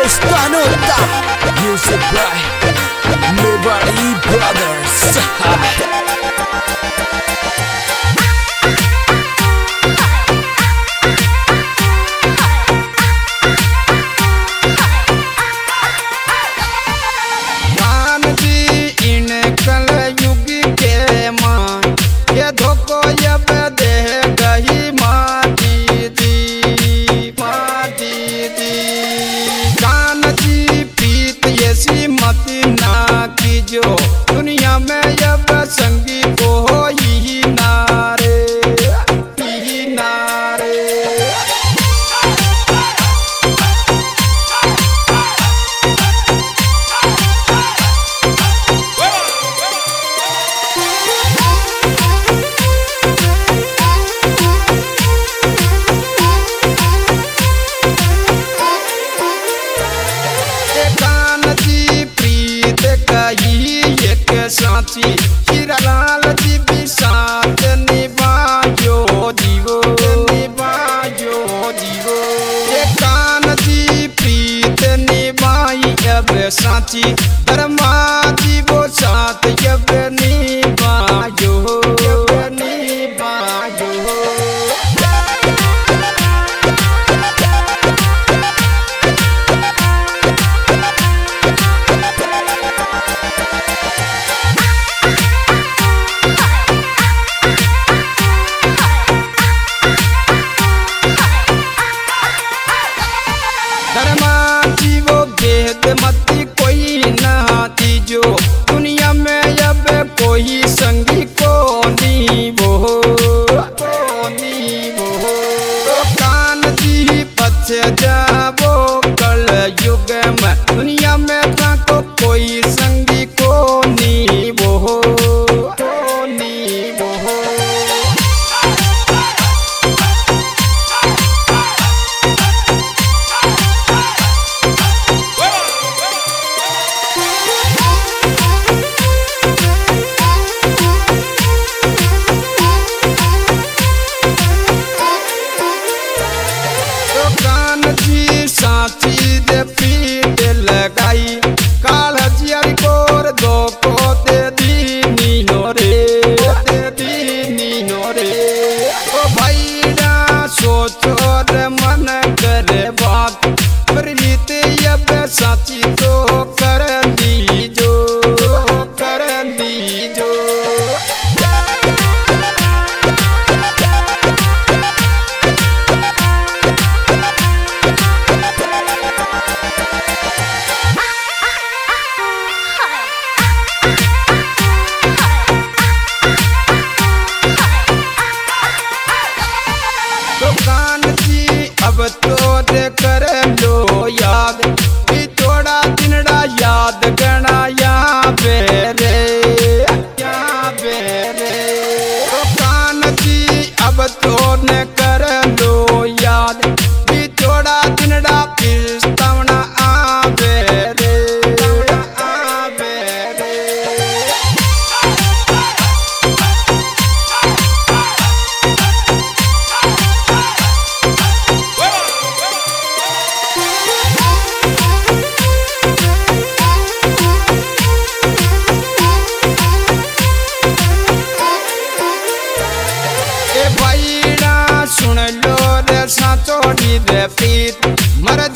esta nota. Music by Mebari Brothers. दुनिया में अब संगी को ही नारे ही नारे। साथी हीरा लाल जी भी साथ निभायो जीवो ये कान जी प्रीत निभाई अब साथी धर्मा जी वो साथ अब निभायो मती कोई नहाती जो दुनिया में अब कोई संगी को नी वो कान जी पछे जाबो कल युग में दुनिया में था को कोई संगी को नी वो साची दे पीट लगाई काल जियर कोर दो को दे दी नीनो रे ओ भाईड़ा सोचो रे मन करे बात पर रीते अब साची तो कर दीजो अब तो दे कर लो याद भी थोड़ा दिनड़ा याद गणा या बेरे तो कान जी अब तो न कर लो याद भी थोड़ा दिनड़ा पिस्तावना आ बेरे सुन लो रे साचोड़ी रे प्रीत मर